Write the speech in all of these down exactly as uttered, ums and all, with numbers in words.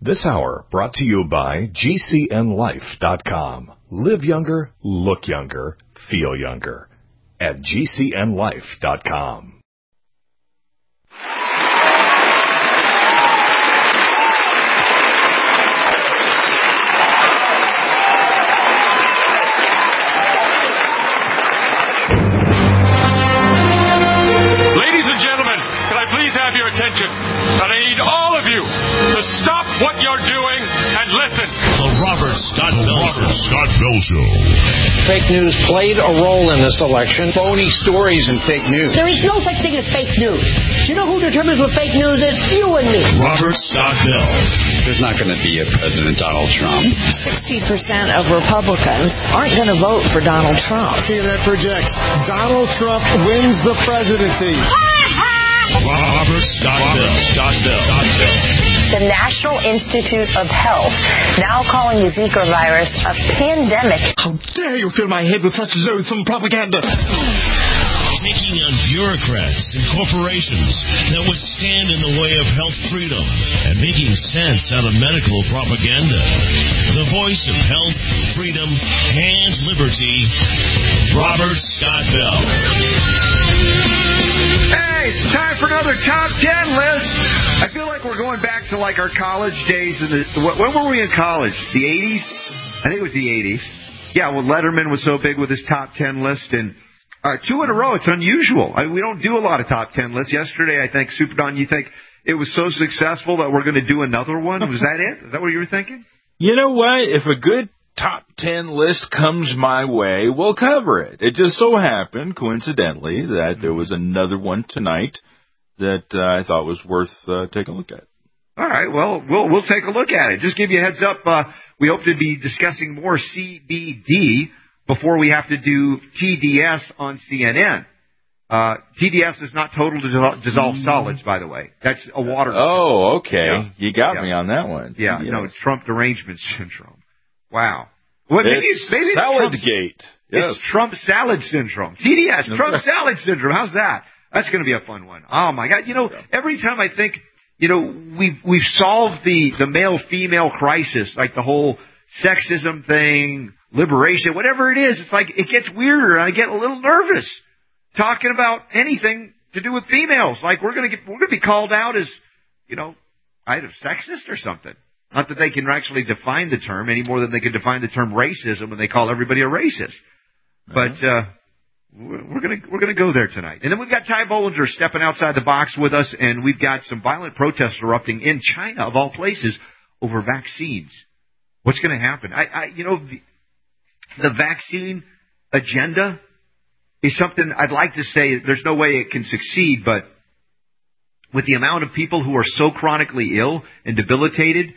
This hour brought to you by G C N life dot com. Live younger, look younger, feel younger at G C N life dot com. Ladies and gentlemen, can I please have your attention? And I need all of you to stop what you're doing and listen. The Robert Scott Bell Robert Scott Bell Show. Fake news played a role in this election. Phony stories and fake news. There is no such thing as fake news. Do you know who determines what fake news is? You and me. Robert Scott Bell. There's not going to be a President Donald Trump. sixty percent of Republicans aren't going to vote for Donald Trump. C N N projects Donald Trump wins the presidency. Robert Scott Bell. Scott Bell. Scott Bell. The National Institute of Health now calling the Zika virus a pandemic. How dare you fill my head with such loathsome propaganda? Taking on bureaucrats and corporations that would stand in the way of health freedom and making sense out of medical propaganda. The voice of health, freedom, and liberty, Robert Scott Bell. Hey, it's time for another top ten list. I feel like we're going back to like our college days. In the, when were we in college? The eighties? I think it was the eighties. Yeah, well, Letterman was so big with his top ten list, and uh, two in a row. It's unusual. I mean, we don't do a lot of top ten lists. Yesterday, I think, Super Don, you think it was so successful that we're going to do another one? Was that it? Is that what you were thinking? You know what? If a good top ten list comes my way, we'll cover it. It just so happened, coincidentally, that there was another one tonight that uh, I thought was worth uh, taking a look at. All right, well, we'll we'll take a look at it. Just give you a heads up, uh, we hope to be discussing more C B D before we have to do T D S on C N N. Uh, T D S is not total dissolved dissol- solids, by the way. That's a water. Oh, okay. Yeah. You got yeah. me on that one. Yeah, yes. no, it's Trump derangement syndrome. Wow. Well, maybe it's, maybe it's Saladgate. Yes. It's Trump salad syndrome. T D S, Trump salad syndrome. How's that? That's going to be a fun one. Oh, my God. You know, every time I think, you know, we've, we've solved the, the male-female crisis, like the whole sexism thing, liberation, whatever it is, it's like it gets weirder, and I get a little nervous talking about anything to do with females. Like we're going to get, we're going to be called out as, you know, either sexist or something. Not that they can actually define the term any more than they can define the term racism when they call everybody a racist. But uh, we're going to we're going to go there tonight. And then we've got Ty Bollinger stepping outside the box with us, and we've got some violent protests erupting in China, of all places, over vaccines. What's going to happen? I, I you know, the, the vaccine agenda is something I'd like to say there's no way it can succeed, but with the amount of people who are so chronically ill and debilitated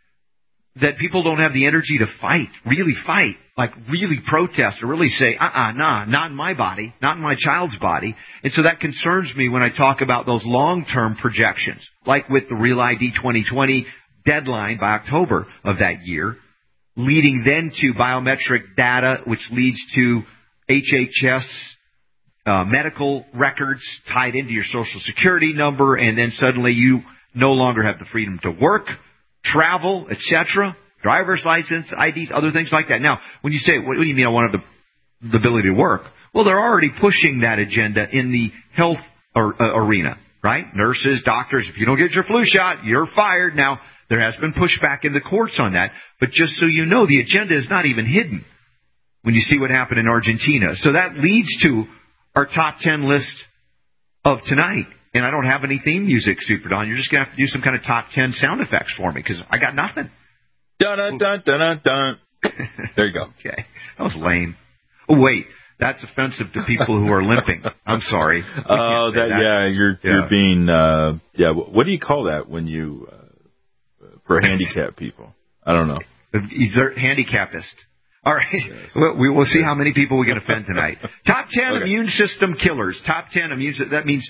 that people don't have the energy to fight, really fight, like really protest or really say, uh-uh, nah, not in my body, not in my child's body. And so that concerns me when I talk about those long-term projections, like with the Real I D twenty twenty deadline by October of that year, leading then to biometric data, which leads to H H S uh, medical records tied into your Social Security number, and then suddenly you no longer have the freedom to work, travel, et cetera, driver's license, I Ds, other things like that. Now, when you say, what do you mean I want the, the ability to work? Well, they're already pushing that agenda in the health or, uh, arena, right? Nurses, doctors, if you don't get your flu shot, you're fired. Now, there has been pushback in the courts on that. But just so you know, the agenda is not even hidden when you see what happened in Argentina. So that leads to our top ten list of tonight. And I don't have any theme music, Super Don. You're just going to have to do some kind of top ten sound effects for me because I got nothing. Dun dun dun dun dun. There you go. Okay. That was lame. Oh, wait. That's offensive to people who are limping. I'm sorry. Oh, that, that yeah, you're yeah. you're being uh, yeah. What do you call that when you uh, for handicapped people? I don't know. He's a handicappist. All right. Yes. We will see how many people we can offend tonight. Top ten okay. immune system killers. Top ten immune. That means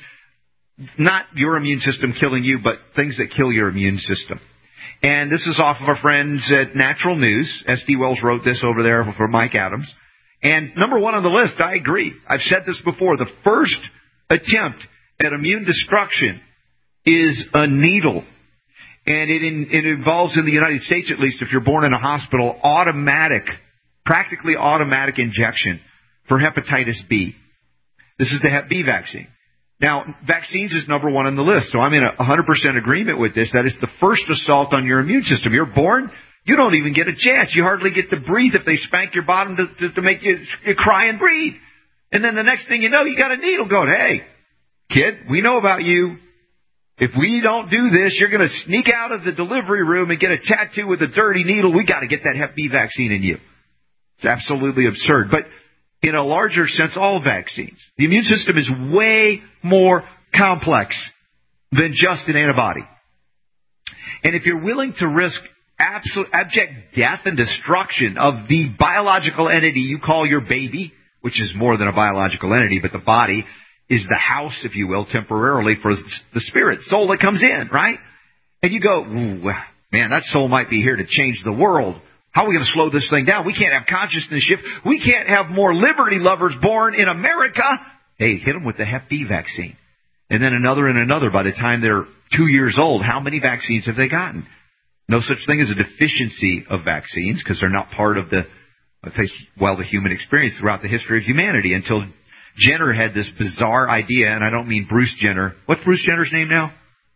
not your immune system killing you, but things that kill your immune system. And this is off of our friends at Natural News. S D Wells wrote this over there for Mike Adams. And number one on the list, I agree. I've said this before. The first attempt at immune destruction is a needle. And it, in, it involves, in the United States at least, if you're born in a hospital, automatic, practically automatic injection for hepatitis B. This is the Hep B vaccine. Now, vaccines is number one on the list, so I'm in a one hundred percent agreement with this, that it's the first assault on your immune system. You're born, you don't even get a chance. You hardly get to breathe if they spank your bottom to, to, to make you, you cry and breathe. And then the next thing you know, you got a needle going, hey, kid, we know about you. If we don't do this, you're going to sneak out of the delivery room and get a tattoo with a dirty needle. We got to get that Hep B vaccine in you. It's absolutely absurd. But in a larger sense, all vaccines. The immune system is way more complex than just an antibody. And if you're willing to risk absolute, abject death and destruction of the biological entity you call your baby, which is more than a biological entity, but the body is the house, if you will, temporarily for the spirit, soul that comes in, right? And you go, ooh, man, that soul might be here to change the world. How are we going to slow this thing down? We can't have consciousness shift. We can't have more liberty lovers born in America. Hey, hit them with the Hep B vaccine. And then another and another by the time they're two years old. How many vaccines have they gotten? No such thing as a deficiency of vaccines because they're not part of the, well, the human experience throughout the history of humanity until Jenner had this bizarre idea, and I don't mean Bruce Jenner. What's Bruce Jenner's name now?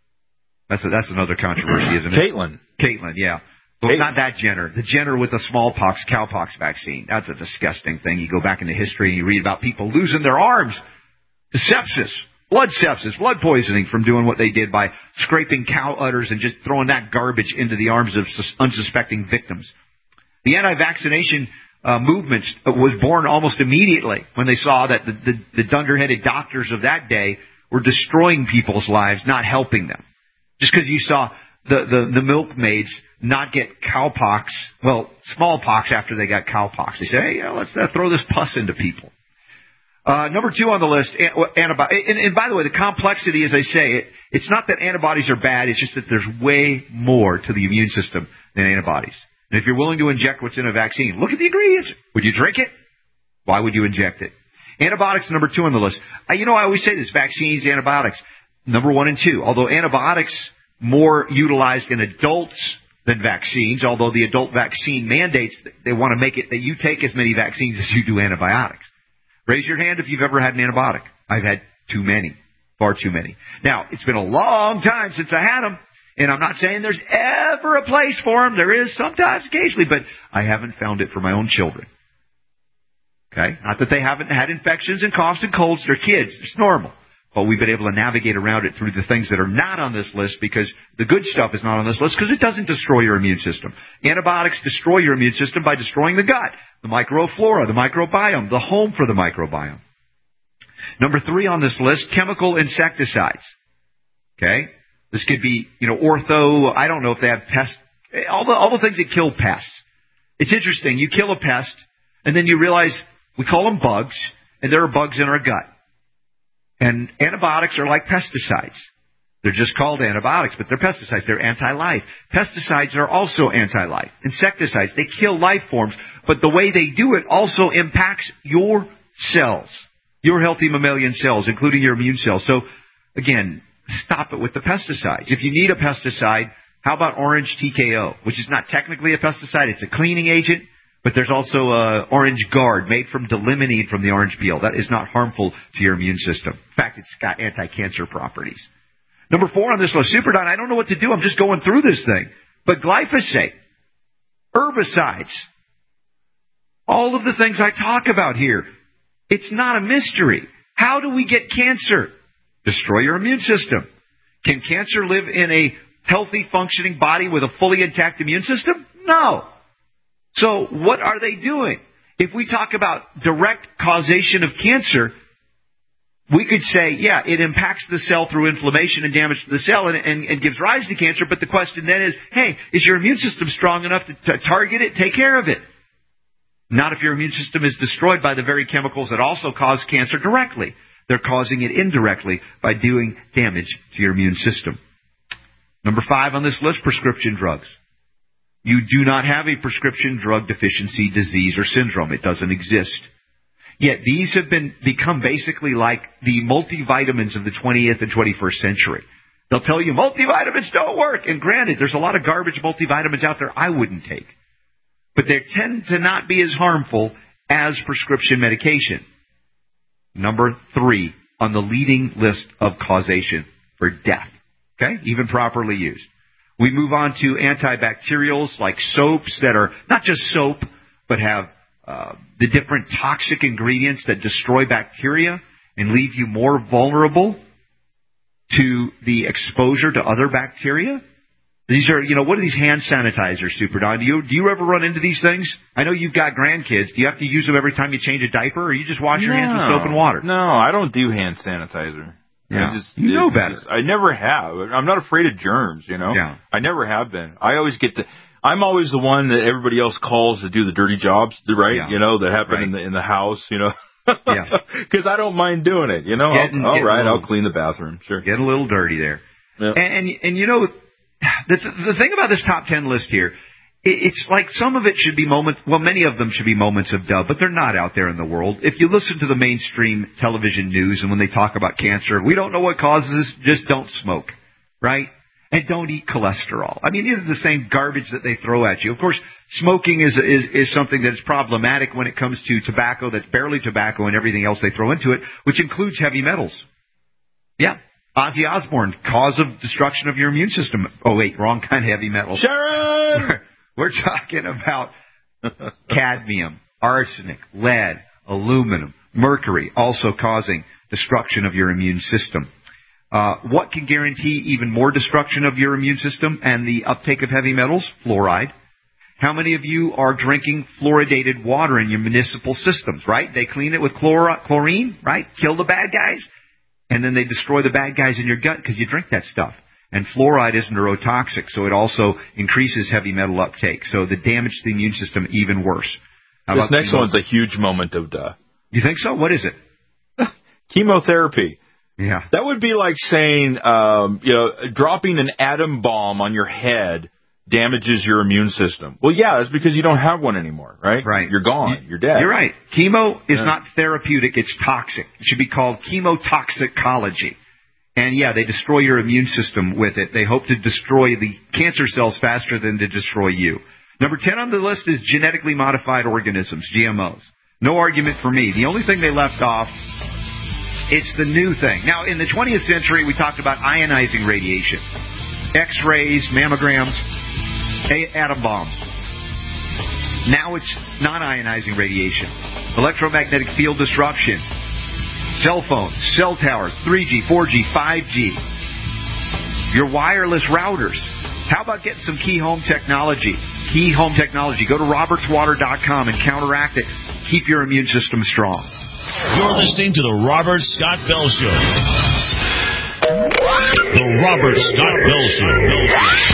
That's a, that's another controversy, isn't it? Caitlyn. Caitlyn, yeah. Well, not that Jenner. The Jenner with the smallpox, cowpox vaccine. That's a disgusting thing. You go back into history and you read about people losing their arms to sepsis, blood sepsis, blood poisoning from doing what they did by scraping cow udders and just throwing that garbage into the arms of sus- unsuspecting victims. The anti-vaccination uh, movement was born almost immediately when they saw that the, the, the dunderheaded doctors of that day were destroying people's lives, not helping them. Just because you saw the, the, the milkmaids not get cowpox, well, smallpox after they got cowpox. They say, hey, yeah, let's uh, throw this pus into people. Uh, number two on the list, antibody. And, and by the way, the complexity, as I say, it, it's not that antibodies are bad. It's just that there's way more to the immune system than antibodies. And if you're willing to inject what's in a vaccine, look at the ingredients. Would you drink it? Why would you inject it? Antibiotics, number two on the list. Uh, you know, I always say this, vaccines, antibiotics, number one and two. Although antibiotics more utilized in adults than vaccines, although the adult vaccine mandates that they want to make it that you take as many vaccines as you do antibiotics. Raise your hand if you've ever had an antibiotic. I've had too many, far too many. Now, it's been a long time since I had them, and I'm not saying there's ever a place for them. There is sometimes, occasionally, but I haven't found it for my own children. Okay? Not that they haven't had infections and coughs and colds. They're kids. It's normal. But we've been able to navigate around it through the things that are not on this list because the good stuff is not on this list because it doesn't destroy your immune system. Antibiotics destroy your immune system by destroying the gut, the microflora, the microbiome, the home for the microbiome. Number three on this list, chemical insecticides. Okay? This could be, you know, ortho, I don't know if they have pests, all the, all the things that kill pests. It's interesting. You kill a pest, and then you realize we call them bugs, and there are bugs in our gut. And antibiotics are like pesticides. They're just called antibiotics, but they're pesticides. They're anti-life. Pesticides are also anti-life. Insecticides, they kill life forms, but the way they do it also impacts your cells, your healthy mammalian cells, including your immune cells. So, again, stop it with the pesticides. If you need a pesticide, how about Orange T K O, which is not technically a pesticide. It's a cleaning agent. But there's also a Orange Guard made from delimonene from the orange peel. That is not harmful to your immune system. In fact, it's got anti-cancer properties. Number four on this list, Superdine. I don't know what to do. I'm just going through this thing. But glyphosate, herbicides, all of the things I talk about here, it's not a mystery. How do we get cancer? Destroy your immune system. Can cancer live in a healthy, functioning body with a fully intact immune system? No. So what are they doing? If we talk about direct causation of cancer, we could say, yeah, it impacts the cell through inflammation and damage to the cell and, and, and gives rise to cancer. But the question then is, hey, is your immune system strong enough to, to target it, take care of it? Not if your immune system is destroyed by the very chemicals that also cause cancer directly. They're causing it indirectly by doing damage to your immune system. Number five on this list, prescription drugs. You do not have a prescription drug deficiency disease or syndrome. It doesn't exist. Yet these have been become basically like the multivitamins of the twentieth and twenty-first century. They'll tell you multivitamins don't work. And granted, there's a lot of garbage multivitamins out there I wouldn't take. But they tend to not be as harmful as prescription medication. Number three on the leading list of causation for death. Okay? Even properly used. We move on to antibacterials like soaps that are not just soap, but have uh, the different toxic ingredients that destroy bacteria and leave you more vulnerable to the exposure to other bacteria. These are, you know, what are these hand sanitizers, Super Don? Do you, do you ever run into these things? I know you've got grandkids. Do you have to use them every time you change a diaper, or you just wash your no, hands with soap and water? No, I don't do hand sanitizer. Yeah. I just, you know it, better. Just, I never have. I'm not afraid of germs, you know? Yeah. I never have been. I always get the, I'm always the one that everybody else calls to do the dirty jobs, right? Yeah. You know, that happen right. in the in the house, you know? Yeah. Because I don't mind doing it, you know? Getting, I'll, all right, little, I'll clean the bathroom, sure. Get a little dirty there. Yeah. And, and, and, you know, the, the thing about this top ten list here, it's like some of it should be moments, well, many of them should be moments of doubt, but they're not out there in the world. If you listen to the mainstream television news and when they talk about cancer, we don't know what causes this, just don't smoke, right? And don't eat cholesterol. I mean, these are the same garbage that they throw at you. Of course, smoking is, is, is something that's problematic when it comes to tobacco that's barely tobacco and everything else they throw into it, which includes heavy metals. Yeah. Ozzy Osbourne, cause of destruction of your immune system. Oh, wait, wrong kind of heavy metal. Sharon! We're, we're talking about cadmium, arsenic, lead, aluminum, mercury, also causing destruction of your immune system. Uh, what can guarantee even more destruction of your immune system and the uptake of heavy metals? Fluoride. How many of you are drinking fluoridated water in your municipal systems, right? They clean it with chlor- chlorine, right? Kill the bad guys. And then they destroy the bad guys in your gut because you drink that stuff. And fluoride is neurotoxic, so it also increases heavy metal uptake. So the damage to the immune system even worse. How this about next chemo- one's a huge moment of duh. You think so? What is it? Chemotherapy. Yeah. That would be like saying, um, you know, dropping an atom bomb on your head damages your immune system. Well, yeah, that's because you don't have one anymore, right? Right. You're gone. You're dead. You're right. Chemo is yeah. not therapeutic. It's toxic. It should be called chemotoxicology. And, yeah, they destroy your immune system with it. They hope to destroy the cancer cells faster than to destroy you. Number ten on the list is genetically modified organisms, G M Os. No argument for me. The only thing they left off, it's the new thing. Now, in the twentieth century, we talked about ionizing radiation, X-rays, mammograms, atom bombs. Now it's non-ionizing radiation, electromagnetic field disruption, cell phones, cell towers, three G, four G, five G, your wireless routers. How about getting some Key Home technology? Key Home technology. Go to roberts water dot com and counteract it. Keep your immune system strong. You're listening to The Robert Scott Bell Show. The Robert Scott Bell Show.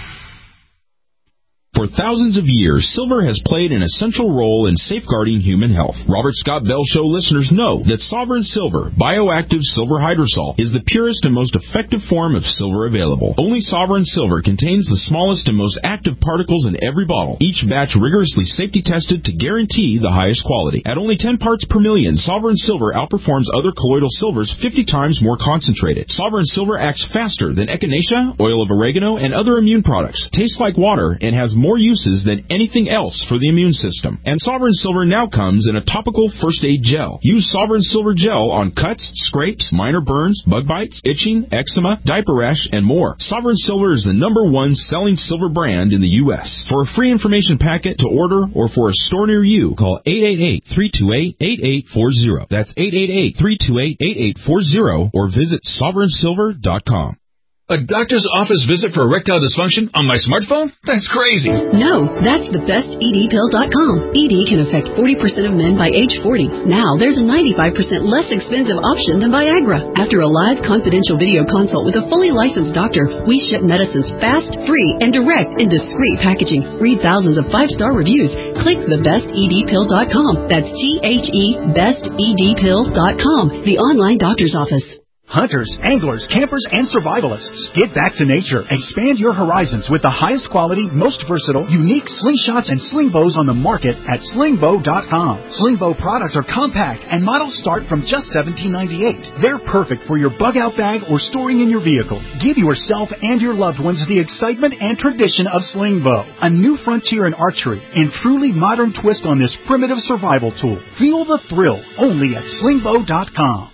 For thousands of years, silver has played an essential role in safeguarding human health. Robert Scott Bell Show listeners know that Sovereign Silver, bioactive silver hydrosol, is the purest and most effective form of silver available. Only Sovereign Silver contains the smallest and most active particles in every bottle, each batch rigorously safety tested to guarantee the highest quality. At only ten parts per million, Sovereign Silver outperforms other colloidal silvers fifty times more concentrated. Sovereign Silver acts faster than echinacea, oil of oregano, and other immune products, tastes like water, and has more uses than anything else for the immune system. And Sovereign Silver now comes in a topical first aid gel. Use Sovereign Silver gel on cuts, scrapes, minor burns, bug bites, itching, eczema, diaper rash, and more. Sovereign Silver is the number one selling silver brand in the U S For a free information packet to order or for a store near you, call eight eight eight, three two eight, eight eight four zero. That's eight eight eight, three two eight, eight eight four zero or visit sovereign silver dot com. A doctor's office visit for erectile dysfunction on my smartphone? That's crazy. No, that's the best E D pill dot com. E D can affect forty percent of men by age forty. Now there's a ninety-five percent less expensive option than Viagra. After a live confidential video consult with a fully licensed doctor, we ship medicines fast, free, and direct in discreet packaging. Read thousands of five-star reviews. Click the best E D pill dot com. That's T H E best E D pill dot com, the online doctor's office. Hunters, anglers, campers, and survivalists. Get back to nature. Expand your horizons with the highest quality, most versatile, unique slingshots and sling bows on the market at sling bow dot com. Sling bow products are compact and models start from just seventeen ninety-eight. They're perfect for your bug out bag or storing in your vehicle. Give yourself and your loved ones the excitement and tradition of sling bow. A new frontier in archery and truly modern twist on this primitive survival tool. Feel the thrill only at sling bow dot com.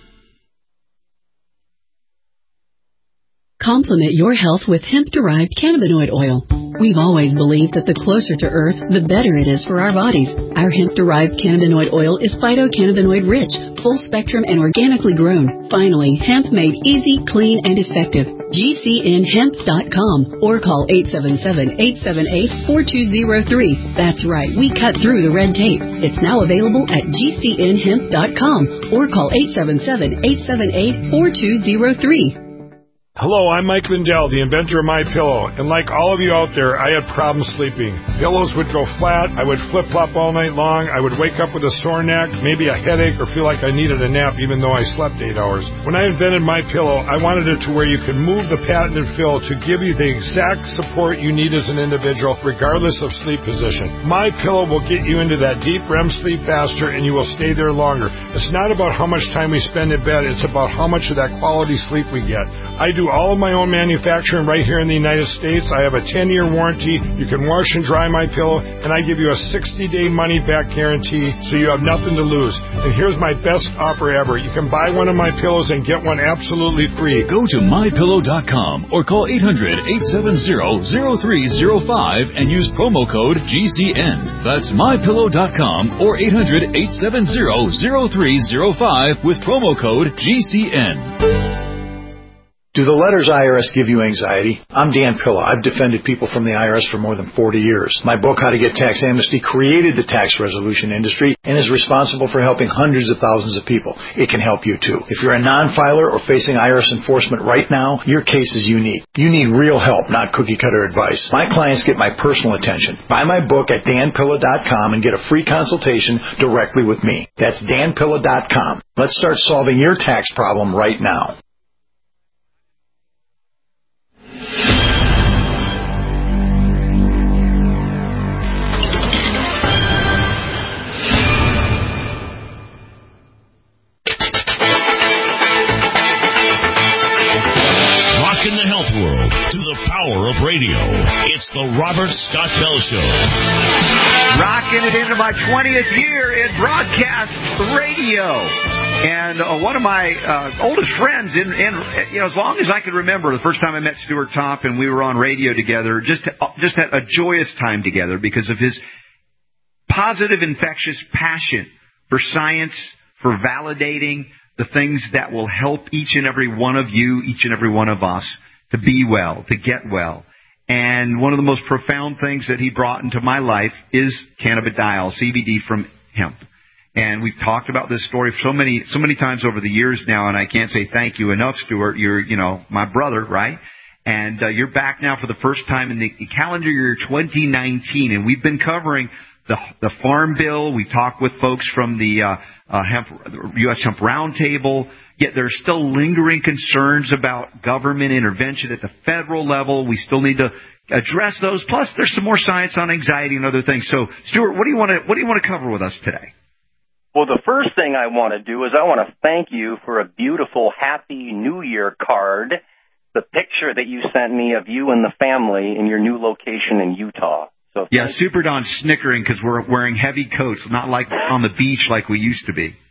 Complement your health with hemp-derived cannabinoid oil. We've always believed that the closer to Earth, the better it is for our bodies. Our hemp-derived cannabinoid oil is phytocannabinoid-rich, full-spectrum, and organically grown. Finally, hemp made easy, clean, and effective. G C N hemp dot com or call eight seven seven, eight seven eight, four two zero three. That's right, we cut through the red tape. It's now available at G C N hemp dot com or call eight seven seven, eight seven eight, four two zero three. Hello, I'm Mike Lindell, the inventor of MyPillow, and like all of you out there, I had problems sleeping. Pillows would go flat, I would flip-flop all night long, I would wake up with a sore neck, maybe a headache, or feel like I needed a nap even though I slept eight hours. When I invented MyPillow, I wanted it to where you could move the patented fill to give you the exact support you need as an individual, regardless of sleep position. MyPillow will get you into that deep R E M sleep faster, and you will stay there longer. It's not about how much time we spend in bed, it's about how much of that quality sleep we get. I do all of my own manufacturing right here in the United States. I have a ten-year warranty. You can wash and dry my pillow, and I give you a sixty-day money-back guarantee, so you have nothing to lose. And here's my best offer ever. You can buy one of my pillows and get one absolutely free. Go to my pillow dot com or call eight hundred, eight seven zero, zero three zero five and use promo code G C N. That's my pillow dot com or eight hundred, eight seven zero, zero three zero five with promo code G C N. Do the letters I R S give you anxiety? I'm Dan Pilla. I've defended people from the I R S for more than forty years. My book, How to Get Tax Amnesty, created the tax resolution industry and is responsible for helping hundreds of thousands of people. It can help you too. If you're a non-filer or facing I R S enforcement right now, your case is unique. You need real help, not cookie-cutter advice. My clients get my personal attention. Buy my book at dan pilla dot com and get a free consultation directly with me. That's dan pilla dot com. Let's start solving your tax problem right now. In the health world to the power of radio. It's the Robert Scott Bell Show. Rocking it into my twentieth year in broadcast radio. And uh, one of my uh, oldest friends, in, in you know, as long as I can remember, the first time I met Stuart Topp and we were on radio together, just just had a joyous time together because of his positive, infectious passion for science, for validating the things that will help each and every one of you, each and every one of us, to be well, to get well. And one of the most profound things that he brought into my life is cannabidiol, C B D from hemp. And we've talked about this story so many, so many times over the years now, and I can't say thank you enough, Stuart. You're, you know, my brother, right? And uh, you're back now for the first time in the calendar year twenty nineteen, and we've been covering the the Farm Bill. We talked with folks from the uh, uh, hemp, U S Hemp Roundtable. Yet there are still lingering concerns about government intervention at the federal level. We still need to address those. Plus, there's some more science on anxiety and other things. So, Stuart, what do you want to what do you want to cover with us today? Well, the first thing I want to do is I want to thank you for a beautiful Happy New Year card. The picture that you sent me of you and the family in your new location in Utah. So yeah, Super Don's snickering because we're wearing heavy coats, not like on the beach like we used to be.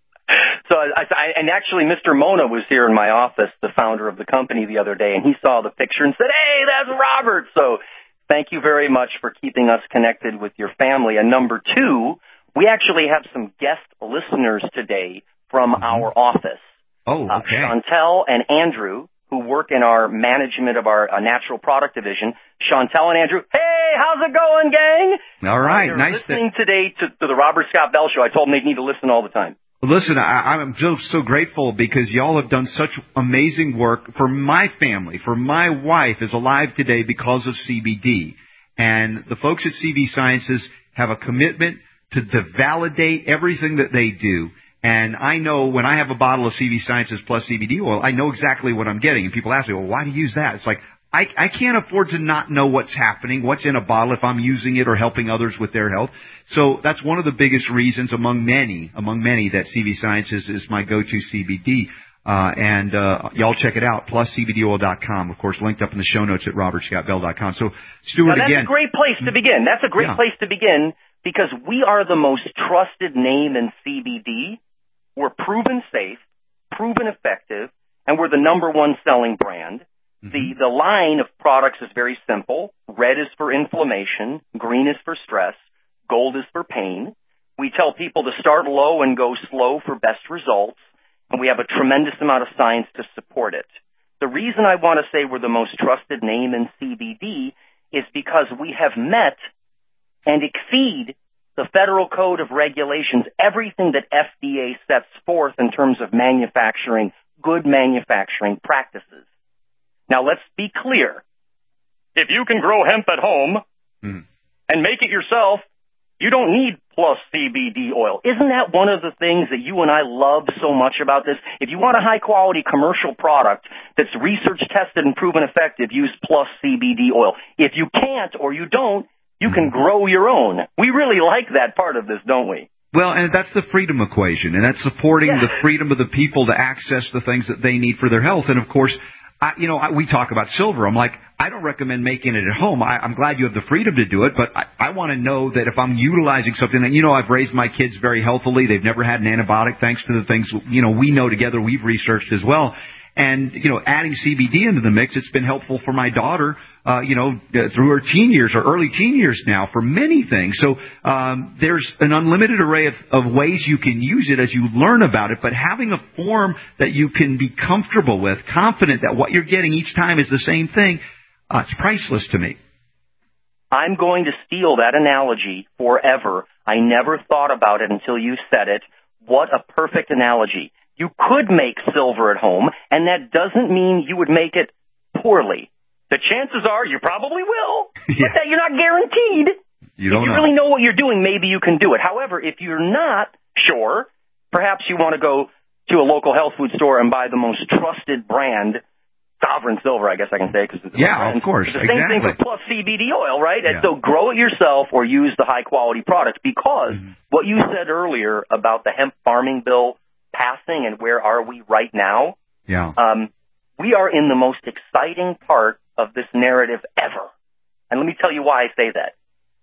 So, I, I, and actually, Mister Mona was here in my office, the founder of the company, the other day, and he saw the picture and said, "Hey, that's Robert." So, thank you very much for keeping us connected with your family. And number two, we actually have some guest listeners today from mm-hmm. our office. Oh, okay. Uh, Chantel and Andrew, who work in our management of our uh, natural product division. Chantel and Andrew, hey, how's it going, gang? All right, uh, nice. Listening to- today to, to the Robert Scott Bell Show. I told them they'd need to listen all the time. Listen, I, I'm so, so grateful because y'all have done such amazing work for my family, for my wife is alive today because of C B D. And the folks at C B Sciences have a commitment to, to validate everything that they do. And I know when I have a bottle of C V Sciences Plus C B D oil, I know exactly what I'm getting. And people ask me, well, why do you use that? It's like, I, I can't afford to not know what's happening, what's in a bottle if I'm using it or helping others with their health. So that's one of the biggest reasons among many, among many, that C V Sciences is my go-to C B D. Uh, and, uh, y'all check it out, plus C B D oil dot com. Of course, linked up in the show notes at robert scott bell dot com. So, Stuart, now, that's again. That's a great place to begin. That's a great yeah. place to begin because we are the most trusted name in C B D. We're proven safe, proven effective, and we're the number one selling brand. Mm-hmm. The, the line of products is very simple. Red is for inflammation. Green is for stress. Gold is for pain. We tell people to start low and go slow for best results. And we have a tremendous amount of science to support it. The reason I want to say we're the most trusted name in C B D is because we have met and exceed the federal code of regulations, everything that F D A sets forth in terms of manufacturing, good manufacturing practices. Now, let's be clear. If you can grow hemp at home mm. and make it yourself, you don't need Plus C B D oil. Isn't that one of the things that you and I love so much about this? If you want a high-quality commercial product that's research-tested and proven effective, use Plus C B D oil. If you can't or you don't, you can grow your own. We really like that part of this, don't we? Well, and that's the freedom equation, and that's supporting yeah. the freedom of the people to access the things that they need for their health. And, of course, I, you know, I, we talk about silver. I'm like, I don't recommend making it at home. I, I'm glad you have the freedom to do it, but I, I want to know that if I'm utilizing something, and, you know, I've raised my kids very healthily. They've never had an antibiotic thanks to the things, you know, we know together we've researched as well. And, you know, adding C B D into the mix, it's been helpful for my daughter, uh, you know, uh, through her teen years or early teen years now for many things. So um, there's an unlimited array of, of ways you can use it as you learn about it, but having a form that you can be comfortable with, confident that what you're getting each time is the same thing, uh, it's priceless to me. I'm going to steal that analogy forever. I never thought about it until you said it. What a perfect analogy. You could make silver at home, and that doesn't mean you would make it poorly. The chances are you probably will, yeah. but that you're not guaranteed. You don't if you know. really know what you're doing, maybe you can do it. However, if you're not sure, perhaps you want to go to a local health food store and buy the most trusted brand, Sovereign Silver, I guess I can say. Cause it's yeah, brand. of course. It's the exactly. same thing for Plus C B D oil, right? Yeah. And so grow it yourself or use the high-quality product because mm-hmm. what you said earlier about the hemp farming bill passing and where are we right now? Yeah. Um, we are in the most exciting part of this narrative ever. And let me tell you why I say that.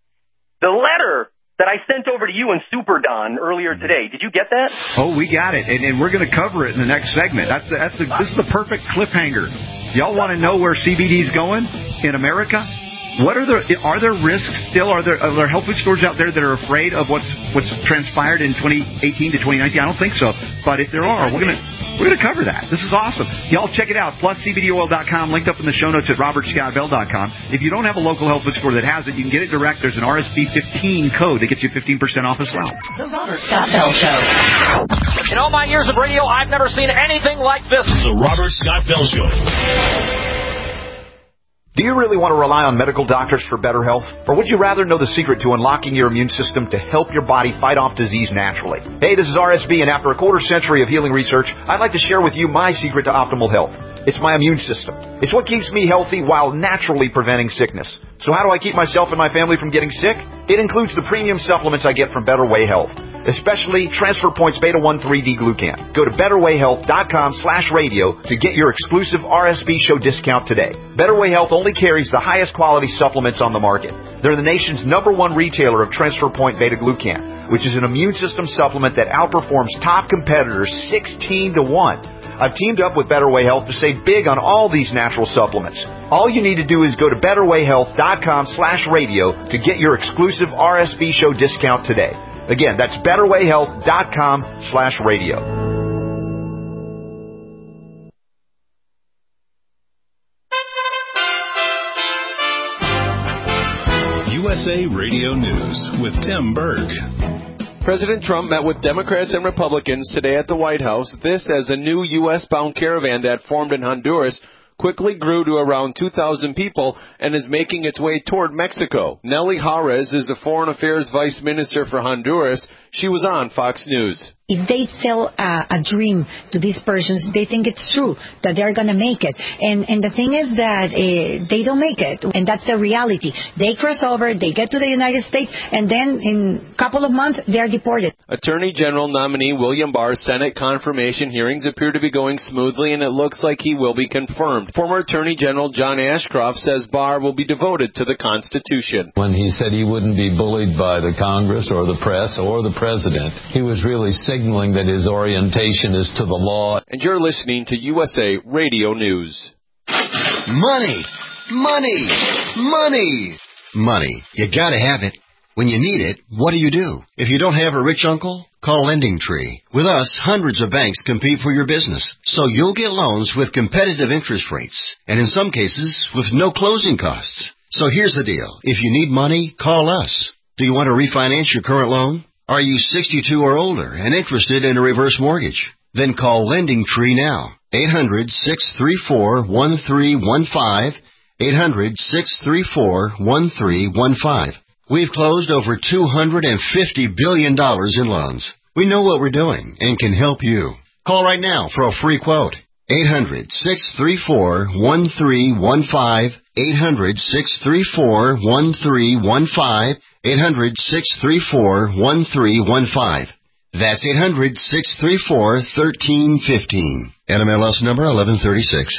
The letter that I sent over to you and Super Don earlier today, did you get that? Oh, we got it. And, and we're going to cover it in the next segment. That's the, that's the, this is the perfect cliffhanger. Y'all want to know where C B D is going in America? What are the, are there risks still? Are there, are there health food stores out there that are afraid of what's, what's transpired in twenty eighteen to twenty nineteen? I don't think so. But if there are, we're going to, we're going to cover that. This is awesome. Y'all check it out. plus C B D oil dot com, linked up in the show notes at robert scott bell dot com. If you don't have a local health food store that has it, you can get it direct. There's an R S B fifteen code that gets you fifteen percent off as well. The Robert Scott Bell Show. In all my years of radio, I've never seen anything like this. The Robert Scott Bell Show. Do you really want to rely on medical doctors for better health? Or would you rather know the secret to unlocking your immune system to help your body fight off disease naturally? Hey, this is R S B, and after a quarter century of healing research, I'd like to share with you my secret to optimal health. It's my immune system. It's what keeps me healthy while naturally preventing sickness. So how do I keep myself and my family from getting sick? It includes the premium supplements I get from Better Way Health, especially Transfer Points Beta one three D Glucan. Go to betterwayhealth.com slash radio to get your exclusive R S B show discount today. Better Way Health only carries the highest quality supplements on the market. They're the nation's number one retailer of Transfer Point Beta Glucan, which is an immune system supplement that outperforms top competitors sixteen to one. I've teamed up with Better Way Health to save big on all these natural supplements. All you need to do is go to betterwayhealth.com slash radio to get your exclusive R S B show discount today. Again, that's betterwayhealth.com slash radio. U S A Radio News with Tim Berg. President Trump met with Democrats and Republicans today at the White House. This as the new U S-bound caravan that formed in Honduras quickly grew to around two thousand people and is making its way toward Mexico. Nelly Juarez is the Foreign Affairs Vice Minister for Honduras. She was on Fox News. If they sell a, a dream to these persons, they think it's true, that they're going to make it. And and the thing is that uh, they don't make it, and that's the reality. They cross over, they get to the United States, and then in a couple of months, they're deported. Attorney General nominee William Barr's Senate confirmation hearings appear to be going smoothly, and it looks like he will be confirmed. Former Attorney General John Ashcroft says Barr will be devoted to the Constitution. When he said he wouldn't be bullied by the Congress or the press or the president, he was really signaling that his orientation is to the law. And you're listening to U S A Radio News. Money! Money! Money! Money. You gotta have it. When you need it, what do you do? If you don't have a rich uncle, call Lending Tree. With us, hundreds of banks compete for your business, so you'll get loans with competitive interest rates, and in some cases, with no closing costs. So here's the deal. If you need money, call us. Do you want to refinance your current loan? Are you sixty-two or older and interested in a reverse mortgage? Then call Lending Tree now. eight hundred, six three four, one three one five. eight hundred, six three four, one three one five. We've closed over two hundred fifty billion dollars in loans. We know what we're doing and can help you. Call right now for a free quote. eight hundred, six three four, one three one five. eight hundred, six three four, one three one five. eight hundred, six three four, one three one five. That's eight hundred, six three four, one three one five. N M L S number eleven thirty-six.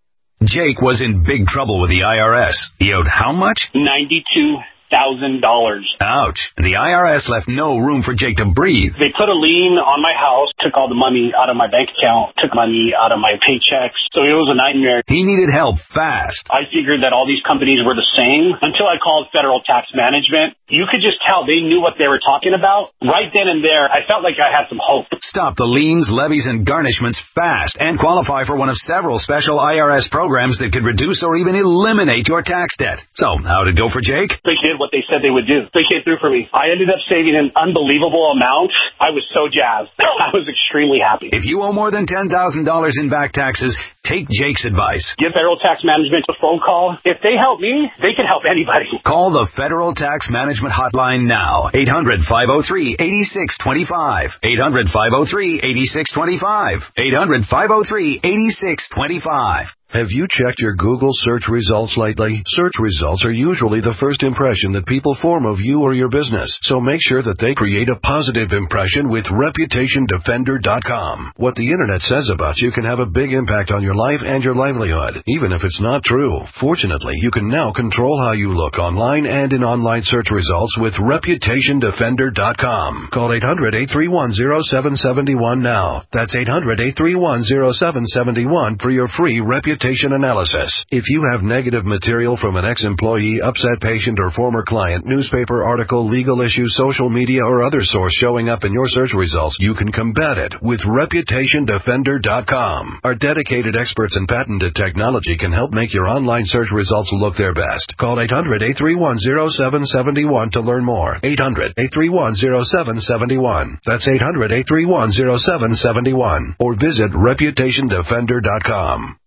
Jake was in big trouble with the I R S. He owed how much? ninety-two thousand dollars. Ouch. The I R S left no room for Jake to breathe. They put a lien on my house, took all the money out of my bank account, took money out of my paychecks. So it was a nightmare. He needed help fast. I figured that all these companies were the same until I called Federal Tax Management. You could just tell they knew what they were talking about. Right then and there, I felt like I had some hope. Stop the liens, levies, and garnishments fast and qualify for one of several special I R S programs that could reduce or even eliminate your tax debt. So, how'd it go for Jake? They did what they said they would do. They came through for me. I ended up saving an unbelievable amount. I was so jazzed. I was extremely happy. If you owe more than ten thousand dollars in back taxes, take Jake's advice. Give Federal Tax Management a phone call. If they help me, they can help anybody. Call the Federal Tax Management Hotline now. eight hundred, five oh three, eight six two five. eight hundred, five oh three, eight six two five. eight hundred, five oh three, eight six two five. Have you checked your Google search results lately? Search results are usually the first impression that people form of you or your business, so make sure that they create a positive impression with Reputation Defender dot com. What the Internet says about you can have a big impact on your life and your livelihood, even if it's not true. Fortunately, you can now control how you look online and in online search results with Reputation Defender dot com. Call eight hundred, eight three one, oh seven seven one now. That's eight hundred, eight three one, oh seven seven one for your free Reputation analysis. If you have negative material from an ex-employee, upset patient, or former client, newspaper article, legal issue, social media, or other source showing up in your search results, you can combat it with Reputation Defender dot com. Our dedicated experts in patented technology can help make your online search results look their best. Call eight hundred, eight three one, oh seven seven one to learn more. eight hundred, eight three one, oh seven seven one. That's eight hundred, eight three one, oh seven seven one. Or visit Reputation Defender dot com.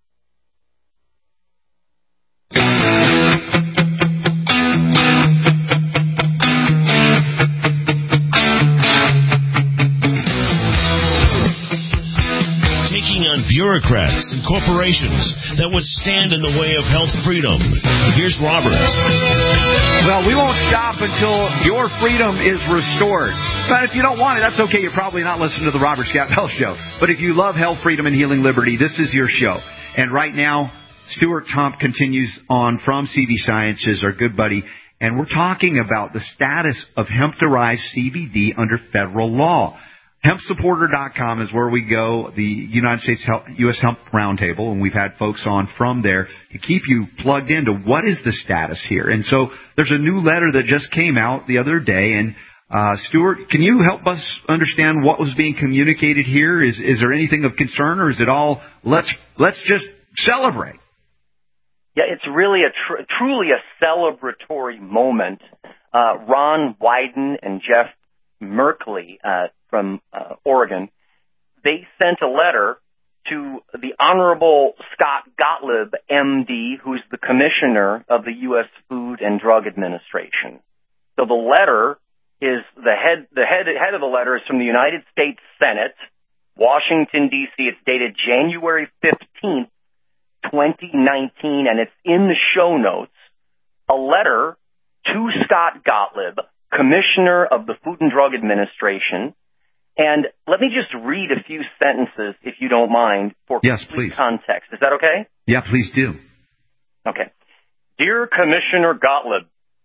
Bureaucrats and corporations that would stand in the way of health freedom. Here's Robert. Well, we won't stop until your freedom is restored. But if you don't want it, that's okay. You're probably not listening to the Robert Scott Bell Show. But if you love health, freedom, and healing liberty, this is your show. And right now, Stuart Tomp continues on from C B Sciences, our good buddy. And we're talking about the status of hemp-derived C B D under federal law. hemp supporter dot com is where we go, the United States Health, U S Hemp Roundtable, and we've had folks on from there to keep you plugged into what is the status here. And so there's a new letter that just came out the other day, and uh, Stuart, can you help us understand what was being communicated here? Is is there anything of concern, or is it all let's let's just celebrate? Yeah, it's really a tr- truly a celebratory moment. Uh, Ron Wyden and Jeff Merkley uh, from uh, Oregon, they sent a letter to the Honorable Scott Gottlieb, M D, who's the commissioner of the U S Food and Drug Administration. So the letter is the head. The head head, head of the letter is from the United States Senate, Washington, D C It's dated January fifteenth, twenty nineteen, and it's in the show notes. A letter to Scott Gottlieb, Commissioner of the Food and Drug Administration. And let me just read a few sentences, if you don't mind, for yes, complete please. context. Is that okay? Yeah, please do. Okay. Dear Commissioner Gottlieb,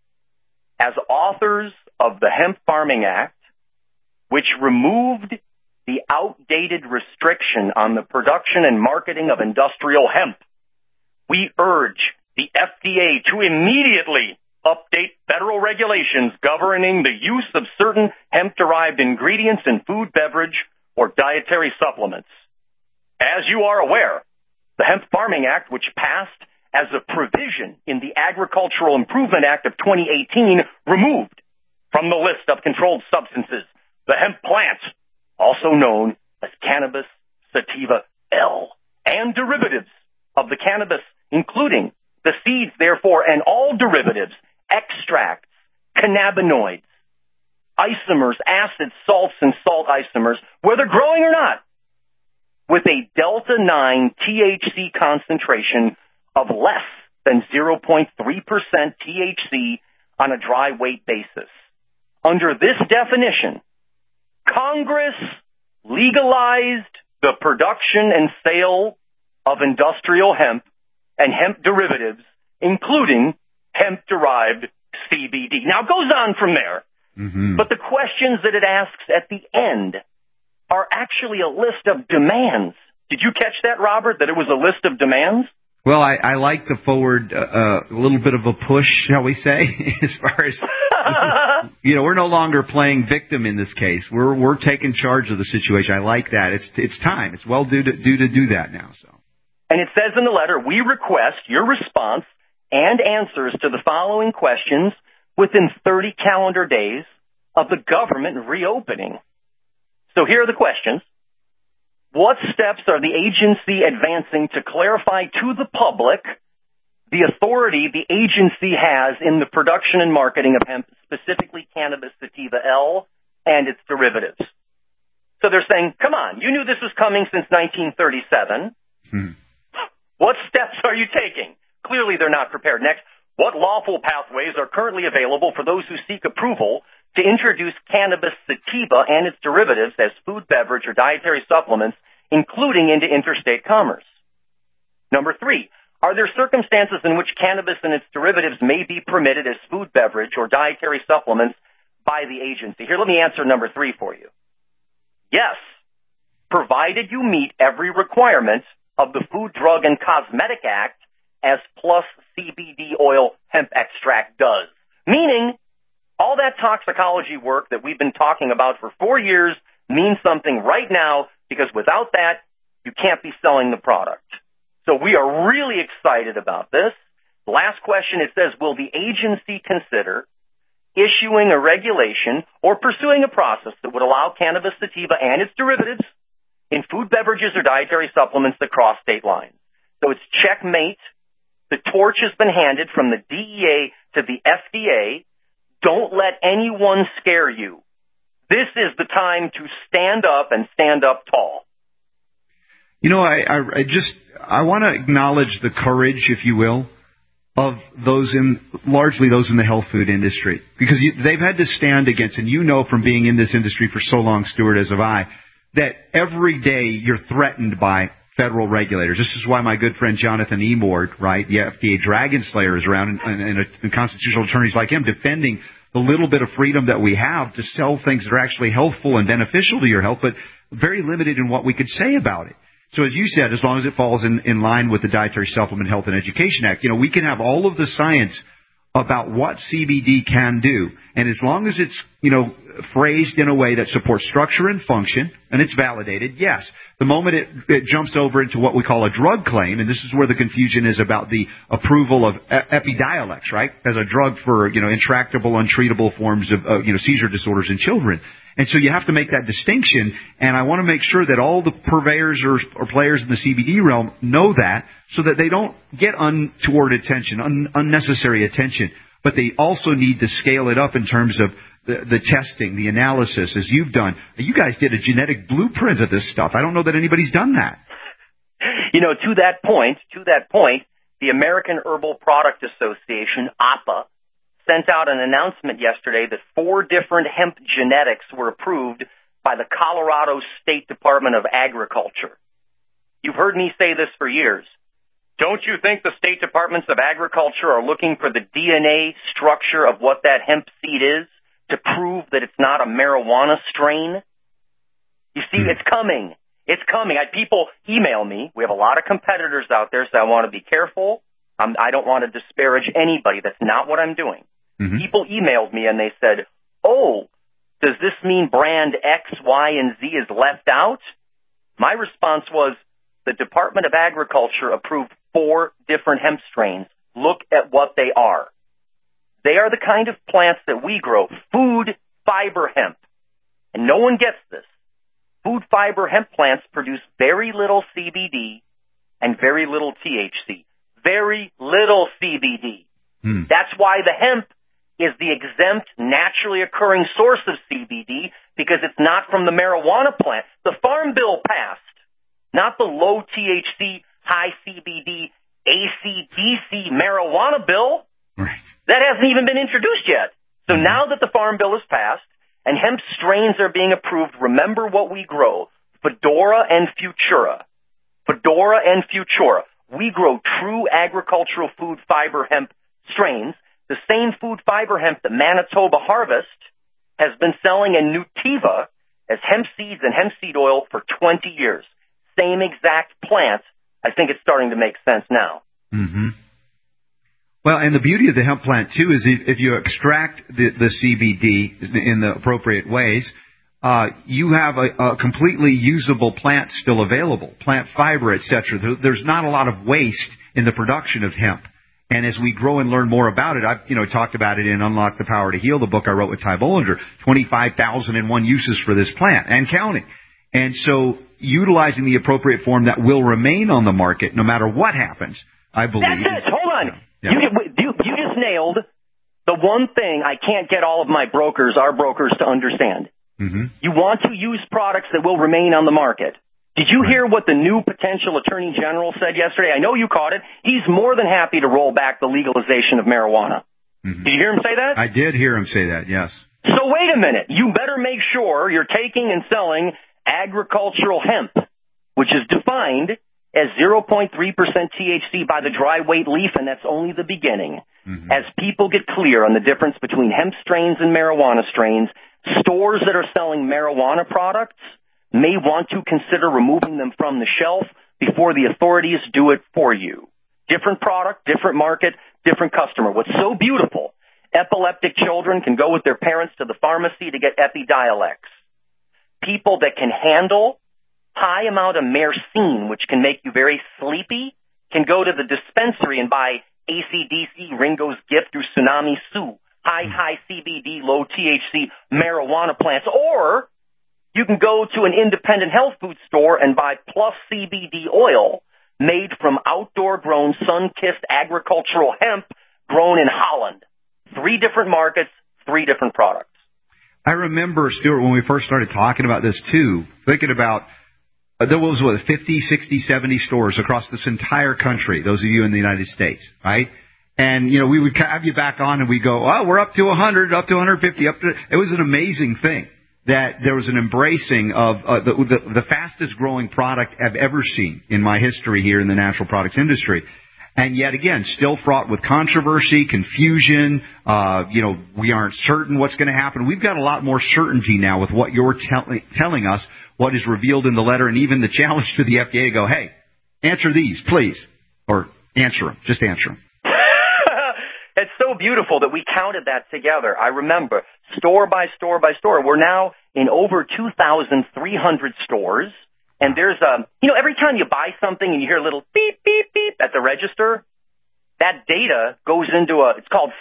as authors of the Hemp Farming Act, which removed the outdated restriction on the production and marketing of industrial hemp, we urge the F D A to immediately update federal regulations governing the use of certain hemp-derived ingredients in food, beverage, or dietary supplements. As you are aware, the Hemp Farming Act, which passed as a provision in the Agricultural Improvement Act of twenty eighteen, removed from the list of controlled substances the hemp plant, also known as cannabis sativa L, and derivatives of the cannabis, including the seeds, therefore, and all derivatives, extracts, cannabinoids, isomers, acids, salts, and salt isomers, whether growing or not, with a delta nine T H C concentration of less than zero point three percent T H C on a dry weight basis. Under this definition, Congress legalized the production and sale of industrial hemp and hemp derivatives, including hemp-derived C B D. Now, it goes on from there, mm-hmm. but the questions that it asks at the end are actually a list of demands. Did you catch that, Robert, that it was a list of demands? Well, I, I like the forward, uh, uh, a little bit of a push, shall we say, as far as, you know, we're no longer playing victim in this case. We're we're taking charge of the situation. I like that. It's it's time. It's well due to, due to do that now. So. And it says in the letter, we request your response and answers to the following questions within thirty calendar days of the government reopening. So here are the questions. What steps are the agency advancing to clarify to the public the authority the agency has in the production and marketing of hemp, specifically cannabis sativa L and its derivatives? So they're saying, come on, you knew this was coming since nineteen thirty-seven. Hmm. What steps are you taking? Clearly they're not prepared. Next, what lawful pathways are currently available for those who seek approval to introduce cannabis sativa and its derivatives as food, beverage, or dietary supplements, including into interstate commerce? Number three, are there circumstances in which cannabis and its derivatives may be permitted as food, beverage, or dietary supplements by the agency? Here, let me answer number three for you. Yes, provided you meet every requirement of the Food, Drug, and Cosmetic Act as plus C B D oil hemp extract does. Meaning, all that toxicology work that we've been talking about for four years means something right now, because without that, you can't be selling the product. So we are really excited about this. Last question, it says, will the agency consider issuing a regulation or pursuing a process that would allow cannabis sativa and its derivatives in food, beverages, or dietary supplements that cross state lines? So it's checkmate. The torch has been handed from the D E A to the F D A. Don't let anyone scare you. This is the time to stand up and stand up tall. You know, I, I, I just, I want to acknowledge the courage, if you will, of those in, largely those in the health food industry. Because you, they've had to stand against, and you know from being in this industry for so long, Stuart, as have I, that every day you're threatened by federal regulators. This is why my good friend Jonathan Emord, right, the F D A dragon slayer, is around, and, and, and constitutional attorneys like him defending the little bit of freedom that we have to sell things that are actually healthful and beneficial to your health, but very limited in what we could say about it. So as you said, as long as it falls in, in line with the Dietary Supplement Health and Education Act, you know, we can have all of the science about what C B D can do. And as long as it's, you know, phrased in a way that supports structure and function, and it's validated, yes. The moment it, it jumps over into what we call a drug claim, and this is where the confusion is about the approval of Epidiolex, right, as a drug for, you know, intractable, untreatable forms of, uh, you know, seizure disorders in children. And so you have to make that distinction, and I want to make sure that all the purveyors or, or players in the C B D realm know that, so that they don't get untoward attention, un, unnecessary attention but they also need to scale it up in terms of the, the testing, the analysis, as you've done. You guys did a genetic blueprint of this stuff. I don't know that anybody's done that. You know, to that point, to that point, the American Herbal Product Association, A P A, sent out an announcement yesterday that four different hemp genetics were approved by the Colorado State Department of Agriculture. You've heard me say this for years. Don't you think the state departments of agriculture are looking for the D N A structure of what that hemp seed is to prove that it's not a marijuana strain? You see, it's coming. It's coming. I, people email me. We have a lot of competitors out there, so I want to be careful. I'm, I don't want to disparage anybody. That's not what I'm doing. Mm-hmm. People emailed me and they said, oh, does this mean brand X, Y, and Z is left out? My response was, the Department of Agriculture approved four different hemp strains. Look at what they are. They are the kind of plants that we grow, food fiber hemp. And no one gets this. Food fiber hemp plants produce very little C B D and very little T H C. Very little C B D. Hmm. That's why the hemp is the exempt, naturally occurring source of C B D, because it's not from the marijuana plant. The Farm Bill passed, not the low T H C, high C B D, A C D C marijuana bill. Right. That hasn't even been introduced yet. So mm-hmm. now that the Farm Bill is passed and hemp strains are being approved, remember what we grow, Fedora and Futura. Fedora and Futura. We grow true agricultural food fiber hemp strains, the same food fiber hemp that Manitoba Harvest has been selling in Nutiva as hemp seeds and hemp seed oil for twenty years. Same exact plant. I think it's starting to make sense now. Mm-hmm. Well, and the beauty of the hemp plant, too, is if, if you extract the, the C B D in the appropriate ways, uh, you have a, a completely usable plant still available, plant fiber, et cetera. There, there's not a lot of waste in the production of hemp. And as we grow and learn more about it, I've, you know, talked about it in Unlock the Power to Heal, the book I wrote with Ty Bollinger, twenty-five thousand one uses for this plant and counting. And so utilizing the appropriate form that will remain on the market no matter what happens, I believe. That's it. Hold on. Yeah. You, you, you just nailed the one thing I can't get all of my brokers, our brokers, to understand. Mm-hmm. You want to use products that will remain on the market. Did you hear what the new potential attorney general said yesterday? I know you caught it. He's more than happy to roll back the legalization of marijuana. Mm-hmm. Did you hear him say that? I did hear him say that, yes. So wait a minute. You better make sure you're taking and selling agricultural hemp, which is defined as zero point three percent T H C by the dry weight leaf, and that's only the beginning. Mm-hmm. As people get clear on the difference between hemp strains and marijuana strains, stores that are selling marijuana products may want to consider removing them from the shelf before the authorities do it for you. Different product, different market, different customer. What's so beautiful, epileptic children can go with their parents to the pharmacy to get Epidiolex. People that can handle high amount of myrcene, which can make you very sleepy, can go to the dispensary and buy A C D C, Ringo's Gift, or Tsunami Sue, high, high C B D, low T H C marijuana plants. Or you can go to an independent health food store and buy Plus C B D oil made from outdoor-grown, sun-kissed agricultural hemp grown in Holland. Three different markets, three different products. I remember, Stuart, when we first started talking about this, too, thinking about uh, there was, what, fifty, sixty, seventy stores across this entire country, those of you in the United States, right? And, you know, we would have you back on and we go, oh, we're up to one hundred, up to one hundred fifty, up to... It was an amazing thing that there was an embracing of uh, the, the, the fastest growing product I've ever seen in my history here in the natural products industry. And yet again, still fraught with controversy, confusion. Uh, you know, we aren't certain what's going to happen. We've got a lot more certainty now with what you're tell- telling us, what is revealed in the letter, and even the challenge to the F D A to go, hey, answer these, please. Or answer them. Just answer them. It's so beautiful that we counted that together. I remember, store by store by store. We're now in over two thousand three hundred stores. And there's a, you know, every time you buy something and you hear a little beep, beep, beep at the register, that data goes into a, it's called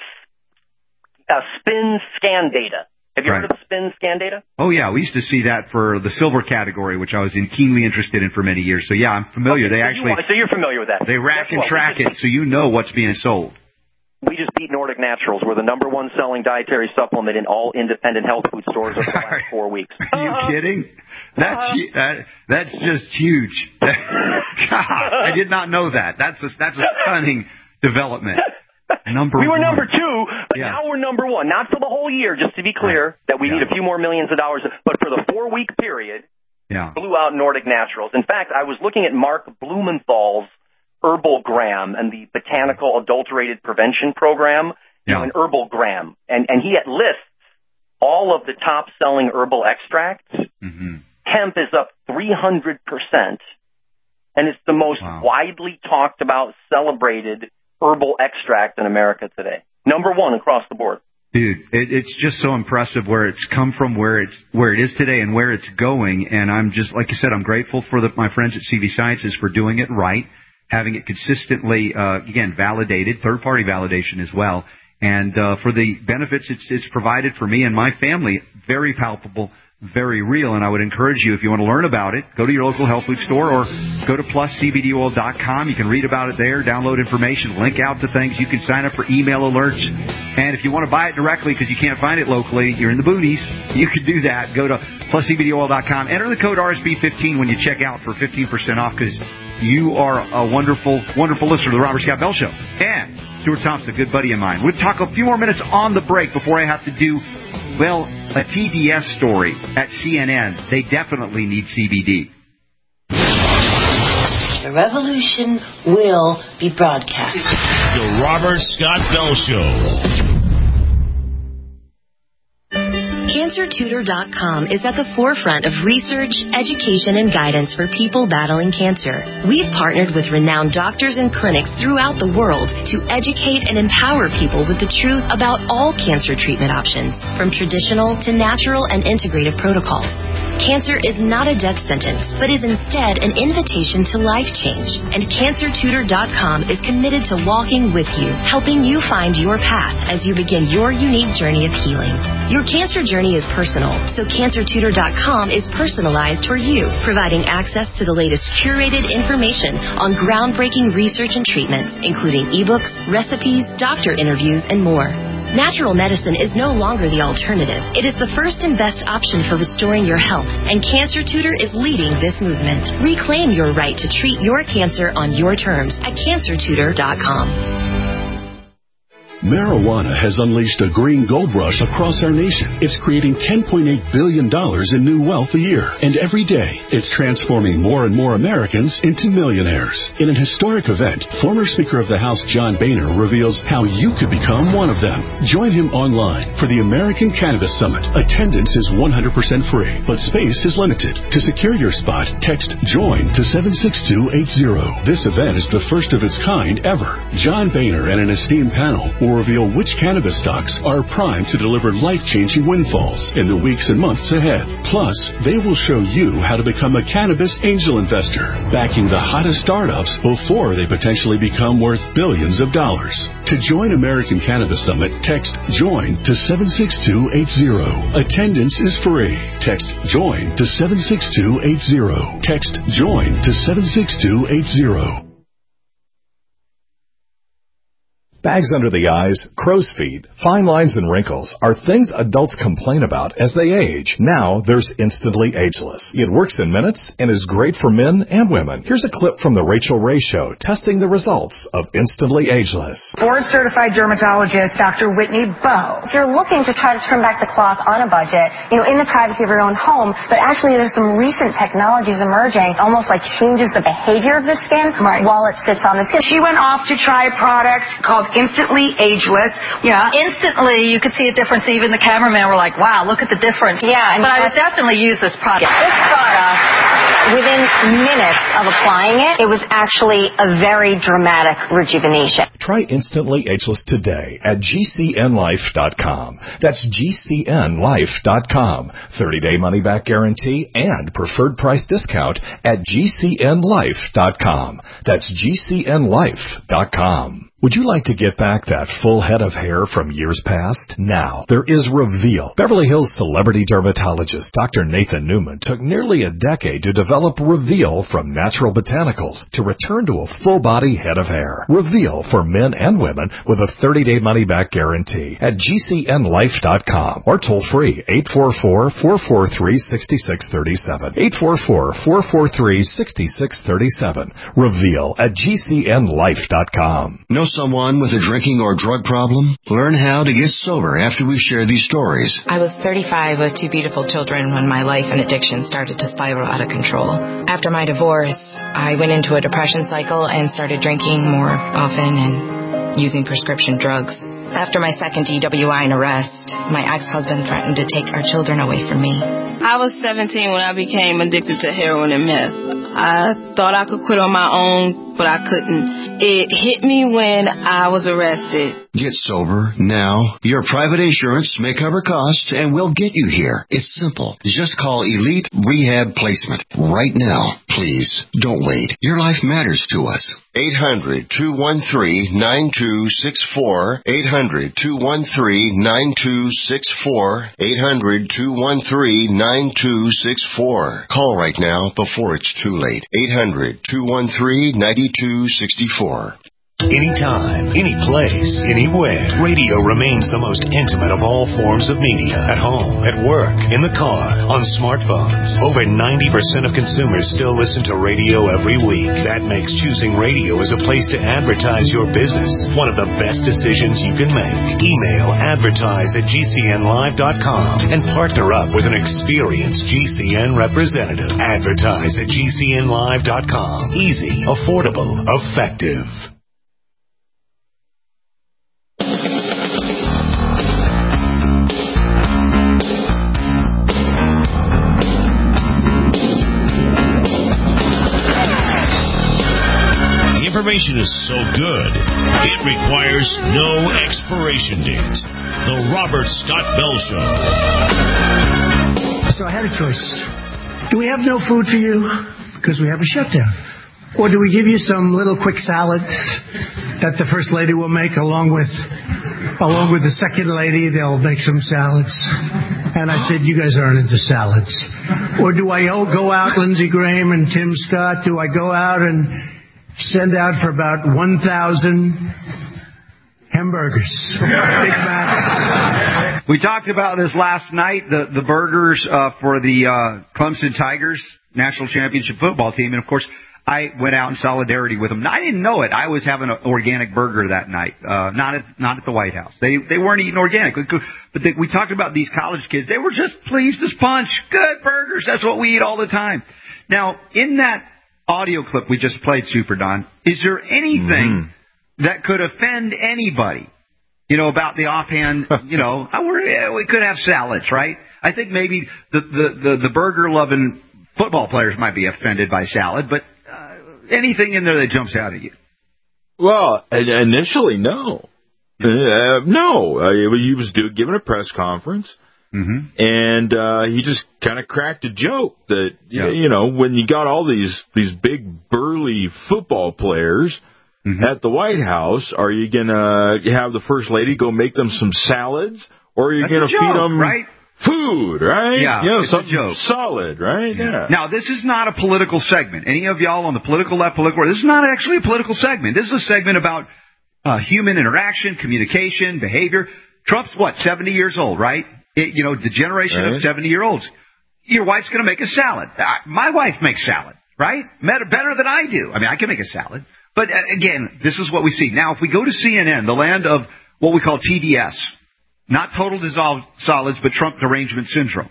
a spin scan data. Have you right. heard of the spin scan data? Oh, yeah. We used to see that for the silver category, which I was in keenly interested in for many years. So, yeah, I'm familiar. Okay, they so actually. You, so you're familiar with that. They rack Guess and track it so you know what's being sold. We just beat Nordic Naturals. We're the number one selling dietary supplement in all independent health food stores over the last four weeks. Are you uh, kidding? That's uh, that, that's just huge. God, I did not know that. That's a, that's a stunning development. Number we were one. number two, but yes. now we're number one. Not for the whole year, just to be clear, that we yeah. need a few more millions of dollars, but for the four-week period, yeah. blew out Nordic Naturals. In fact, I was looking at Mark Blumenthal's Herbalgram and the Botanical Adulterated Prevention Program, you know, an Herbalgram, and and he lists all of the top-selling herbal extracts. Mm-hmm. Hemp is up three hundred percent, and it's the most wow. widely talked about, celebrated herbal extract in America today. Number one across the board. Dude, it, it's just so impressive where it's come from, where it's where it is today, and where it's going. And I'm just, like you said, I'm grateful for the, my friends at C V Sciences for doing it right, having it consistently, uh, again, validated, third-party validation as well, and uh, for the benefits it's, it's provided for me and my family, very palpable, very real. And I would encourage you, if you want to learn about it, go to your local health food store or go to plus c b d oil dot com. You can read about it there, download information, link out to things. You can sign up for email alerts. And if you want to buy it directly because you can't find it locally, you're in the boonies, you can do that. Go to plus c b d oil dot com. Enter the code R S B fifteen when you check out for fifteen percent off, because you are a wonderful, wonderful listener to the Robert Scott Bell Show. And Stuart Thompson, a good buddy of mine. We'll talk a few more minutes on the break before I have to do, well, a T D S story at C N N. They definitely need C B D. The revolution will be broadcast. The Robert Scott Bell Show. Cancer Tutor dot com is at the forefront of research, education, and guidance for people battling cancer. We've partnered with renowned doctors and clinics throughout the world to educate and empower people with the truth about all cancer treatment options, from traditional to natural and integrative protocols. Cancer is not a death sentence, but is instead an invitation to life change. And Cancer Tutor dot com is committed to walking with you, helping you find your path as you begin your unique journey of healing. Your cancer journey is personal, so Cancer Tutor dot com is personalized for you, providing access to the latest curated information on groundbreaking research and treatments, including ebooks, recipes, doctor interviews, and more. Natural medicine is no longer the alternative. It is the first and best option for restoring your health, and Cancer Tutor is leading this movement. Reclaim your right to treat your cancer on your terms at Cancer Tutor dot com. Marijuana has unleashed a green gold rush across our nation. It's creating ten point eight billion dollars in new wealth a year. And every day, it's transforming more and more Americans into millionaires. In an historic event, former Speaker of the House John Boehner reveals how you could become one of them. Join him online for the American Cannabis Summit. Attendance is one hundred percent free, but space is limited. To secure your spot, text JOIN to seven six two eight zero. This event is the first of its kind ever. John Boehner and an esteemed panel will reveal which cannabis stocks are primed to deliver life-changing windfalls in the weeks and months ahead. Plus, they will show you how to become a cannabis angel investor, backing the hottest startups before they potentially become worth billions of dollars. To join American Cannabis Summit, text JOIN to seven six two eight zero. Attendance is free. Text JOIN to seven six two eight zero. Text JOIN to seven six two eight zero. Bags under the eyes, crow's feet, fine lines, and wrinkles are things adults complain about as they age. Now there's Instantly Ageless. It works in minutes and is great for men and women. Here's a clip from the Rachel Ray Show testing the results of Instantly Ageless. Board-certified dermatologist Doctor Whitney Bowe. If you're looking to try to turn back the clock on a budget, you know, in the privacy of your own home, but actually there's some recent technologies emerging, almost like changes the behavior of the skin right. while it sits on the skin. She went off to try a product called Instantly Ageless. Yeah. Instantly, you could see a difference. Even the cameraman were like, wow, look at the difference. Yeah. And but I would definitely use this product. This product, within minutes of applying it, it was actually a very dramatic rejuvenation. Try Instantly Ageless today at G C N life dot com. That's G C N life dot com. thirty-day money-back guarantee and preferred price discount at G C N life dot com. That's G C N life dot com. Would you like to get back that full head of hair from years past? Now, there is Reveal. Beverly Hills celebrity dermatologist Doctor Nathan Newman took nearly a decade to develop Reveal from natural botanicals to return to a full-body head of hair. Reveal for men and women with a thirty-day money-back guarantee at G C N life dot com or toll-free eight four four, four four three, six six three seven. eight four four, four four three, six six three seven. Reveal at G C N life dot com. Know someone with a drinking or drug problem? Learn how to get sober after we share these stories. I was thirty-five with two beautiful children when my life and addiction started to spiral out of control. After my divorce, I went into a depression cycle and started drinking more often and using prescription drugs. After my second D W I and arrest, my ex-husband threatened to take our children away from me. I was seventeen when I became addicted to heroin and meth. I thought I could quit on my own, but I couldn't. It hit me when I was arrested. Get sober now. Your private insurance may cover costs and we'll get you here. It's simple. Just call Elite Rehab Placement right now. Please, don't wait. Your life matters to us. eight hundred, two one three, nine two six four. eight hundred, two one three, nine two six four. eight hundred, two one three, nine two six four. Call right now before it's too late. eight hundred, two one three, nine two six four. Anytime, any place, anywhere, radio remains the most intimate of all forms of media. At home, at work, in the car, on smartphones. Over ninety percent of consumers still listen to radio every week. That makes choosing radio as a place to advertise your business one of the best decisions you can make. Email advertise at G C N live dot com and partner up with an experienced G C N representative. Advertise at G C N live dot com. Easy, affordable, effective. Information is so good, it requires no expiration date. The Robert Scott Bell Show. So I had a choice. Do we have no food for you? Because we have a shutdown. Or do we give you some little quick salads that the First Lady will make along with along with the Second Lady? They'll make some salads. And I said, you guys aren't into salads. Or do I go out, Lindsey Graham and Tim Scott, do I go out and send out for about one thousand hamburgers, Big Macs? We talked about this last night, the, the burgers uh, for the uh, Clemson Tigers national championship football team. And, of course, I went out in solidarity with them. I didn't know it. I was having an organic burger that night, uh, not at not at the White House. They they weren't eating organic. But they, we talked about these college kids. They were just pleased as punch. Good burgers. That's what we eat all the time. Now, in that audio clip we just played, Super Don, is there anything mm-hmm. that could offend anybody? You know, about the offhand, you know, we're, we could have salads, right? I think maybe the, the, the, the burger-loving football players might be offended by salad, but uh, anything in there that jumps out at you? Well, initially, no. Uh, no. Uh, he was do, giving a press conference. Mm-hmm. And uh, he just kind of cracked a joke that, yeah. you know, when you got all these, these big, burly football players mm-hmm. at the White House, are you going to have the First Lady go make them some salads? Or are you going to feed them right? food, right? Yeah, you know, it's something a joke. Solid, right? Yeah. yeah. Now, this is not a political segment. Any of y'all on the political left, political right, this is not actually a political segment. This is a segment about uh, human interaction, communication, behavior. Trump's, what, seventy years old, right? It, you know, the generation right. of seventy-year-olds. Your wife's going to make a salad. Uh, my wife makes salad, right? Better, better than I do. I mean, I can make a salad. But, uh, again, this is what we see. Now, if we go to C N N, the land of what we call T D S, not total dissolved solids, but Trump derangement syndrome,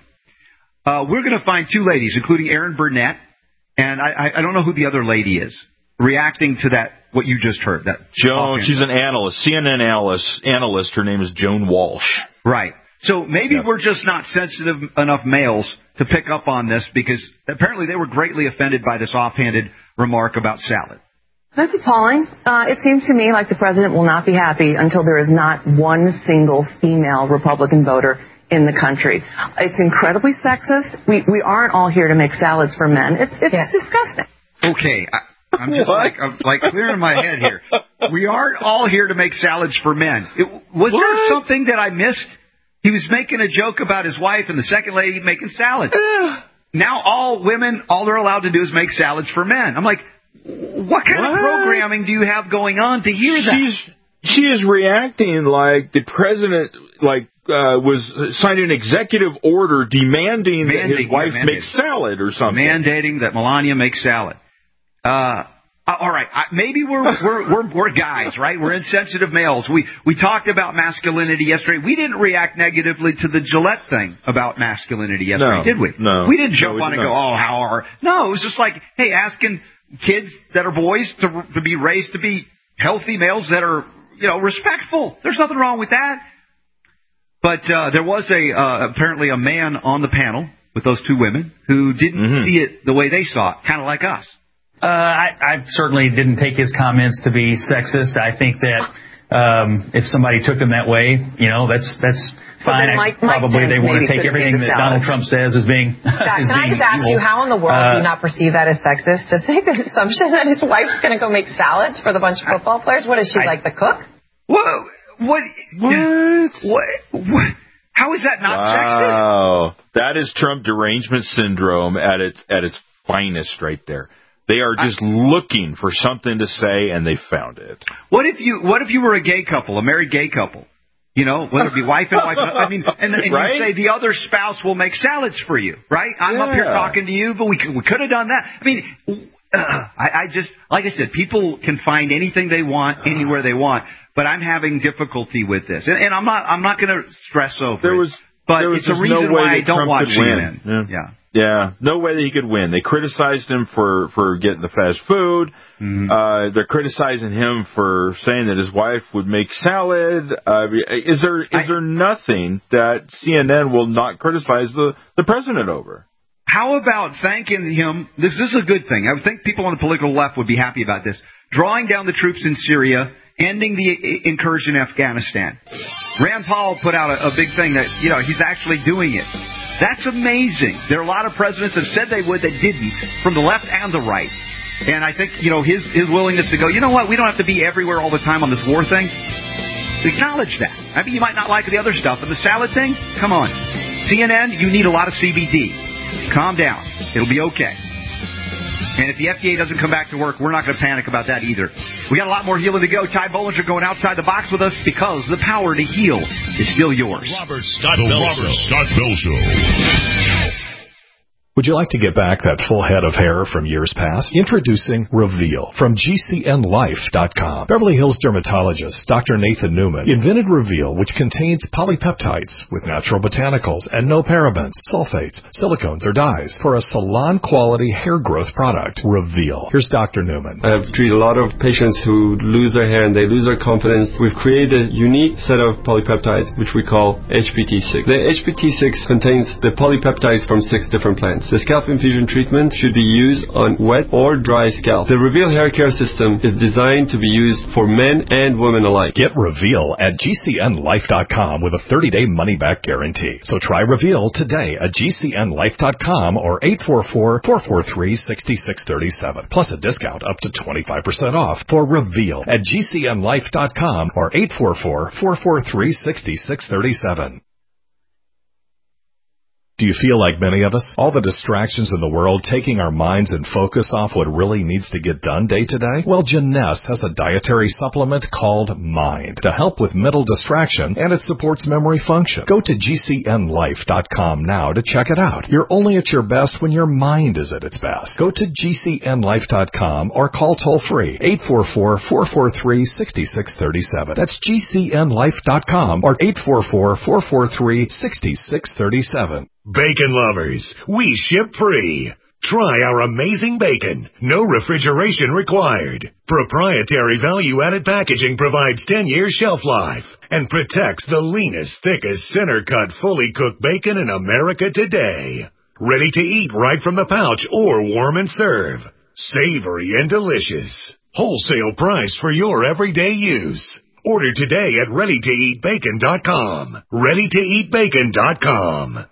uh, we're going to find two ladies, including Erin Burnett, and I, I, I don't know who the other lady is, reacting to that, what you just heard. That Joan, she's an analyst, C N N analyst, analyst. Her name is Joan Walsh. Right. So maybe yes. we're just not sensitive enough males to pick up on this, because apparently they were greatly offended by this offhanded remark about salad. That's appalling. Uh, it seems to me like the president will not be happy until there is not one single female Republican voter in the country. It's incredibly sexist. We we aren't all here to make salads for men. It's it's yeah. disgusting. Okay. I, I'm just like, I'm like clearing my head here. We aren't all here to make salads for men. It, was what? there something that I missed? He was making a joke about his wife and the second lady making salads. Now all women, all they're allowed to do is make salads for men. I'm like, what kind what? of programming do you have going on to hear that? She's, she is reacting like the president, like, uh, was signed an executive order demanding Mandate, that his wife yeah, make salad or something. Mandating that Melania make salad. Uh, all right, maybe we're we're we're we're guys, right? We're insensitive males. We we talked about masculinity yesterday. We didn't react negatively to the Gillette thing about masculinity yesterday, no, did we? No. We didn't jump no, on and go, oh, how are? No, it was just like, hey, asking kids that are boys to to be raised to be healthy males that are, you know, respectful. There's nothing wrong with that. But uh, there was a uh, apparently a man on the panel with those two women who didn't mm-hmm. see it the way they saw it, kind of like us. Uh, I, I certainly didn't take his comments to be sexist. I think that um, if somebody took them that way, you know, that's that's fine. So Mike, Probably Mike they want to take everything that Donald Trump says as being Scott, as can being I just ask evil. you, how in the world uh, do you not perceive that as sexist? To make the assumption that his wife's going to go make salads for the bunch of football players? What is she, I, like the cook? What? What? What? What? what? How is that not wow. sexist? Wow, that is Trump derangement syndrome at its at its finest, right there. They are just I, looking for something to say, and they found it. What if you What if you were a gay couple, a married gay couple? You know, whether it be wife and wife. I mean, and, and right? you say the other spouse will make salads for you, right? I'm yeah. up here talking to you, but we could, we could have done that. I mean, uh, I, I just, like I said, people can find anything they want anywhere they want, but I'm having difficulty with this, and, and I'm not I'm not going to stress over there was, it. But there was it's a reason no why I don't Trump watch C N N. Yeah. yeah. Yeah, no way that he could win. They criticized him for, for getting the fast food. Mm-hmm. Uh, they're criticizing him for saying that his wife would make salad. Uh, is there is I, there nothing that C N N will not criticize the, the president over? How about thanking him? This, this is a good thing. I would think people on the political left would be happy about this. Drawing down the troops in Syria, ending the incursion in Afghanistan. Rand Paul put out a, a big thing that, you know, he's actually doing it. That's amazing. There are a lot of presidents that said they would that didn't, from the left and the right. And I think, you know, his his willingness to go, you know what, we don't have to be everywhere all the time on this war thing. Acknowledge that. I mean, you might not like the other stuff, but the salad thing, come on. C N N, you need a lot of C B D. Calm down. It'll be okay. And if the F D A doesn't come back to work, we're not going to panic about that either. We got a lot more healing to go. Ty Bollinger going outside the box with us because the power to heal is still yours. Robert Scott the Bell Robert Show. Scott Bell Show. Would you like to get back that full head of hair from years past? Introducing Reveal from G C N life dot com. Beverly Hills dermatologist Doctor Nathan Newman invented Reveal, which contains polypeptides with natural botanicals and no parabens, sulfates, silicones, or dyes for a salon-quality hair growth product. Reveal. Here's Doctor Newman. I've treated a lot of patients who lose their hair and they lose their confidence. We've created a unique set of polypeptides, which we call H P T six. The H P T six contains the polypeptides from six different plants. The scalp infusion treatment should be used on wet or dry scalp. The Reveal hair care system is designed to be used for men and women alike. Get Reveal at G C N life dot com with a thirty-day money-back guarantee. So try Reveal today at G C N life dot com or eight four four, four four three, six six three seven. Plus a discount up to twenty-five percent off for Reveal at G C N life dot com or eight four four, four four three, six six three seven. Do you feel like many of us? All the distractions in the world taking our minds and focus off what really needs to get done day to day? Well, Jeunesse has a dietary supplement called Mind to help with mental distraction, and it supports memory function. Go to G C N life dot com now to check it out. You're only at your best when your mind is at its best. Go to G C N life dot com or call toll-free eight four four, four four three, six six three seven. That's G C N life dot com or eight four four, four four three, six six three seven. Bacon lovers, we ship free. Try our amazing bacon. No refrigeration required. Proprietary value-added packaging provides ten years shelf life and protects the leanest, thickest, center-cut, fully cooked bacon in America today. Ready to eat right from the pouch or warm and serve. Savory and delicious. Wholesale price for your everyday use. Order today at ready to eat bacon dot com. ready to eat bacon dot com.